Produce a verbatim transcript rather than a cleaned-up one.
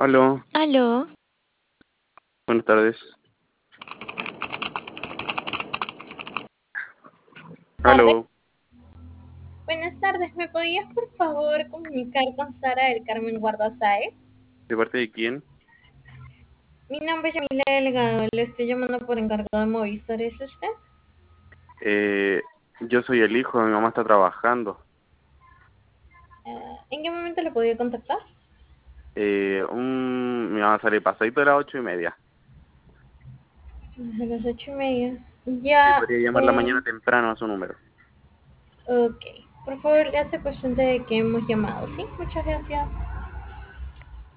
Aló, Aló, buenas tardes. Tardes. Aló, Buenas tardes, ¿me podías por favor comunicar con Sara del Carmen Guardasae? ¿de parte de quién? Mi nombre es Yamila Delgado, le estoy llamando por encargo de Movistar, ¿es usted? Eh, yo soy el hijo, mi mamá está trabajando. Eh, ¿En qué momento le podía contactar? Eh, un, mi mamá sale pasadito de las ocho y media. A las ocho y media. Sí, Ya, podría llamarla eh, mañana temprano a su número. ok. Por favor, le hace presente de que hemos llamado, ¿sí? Muchas gracias.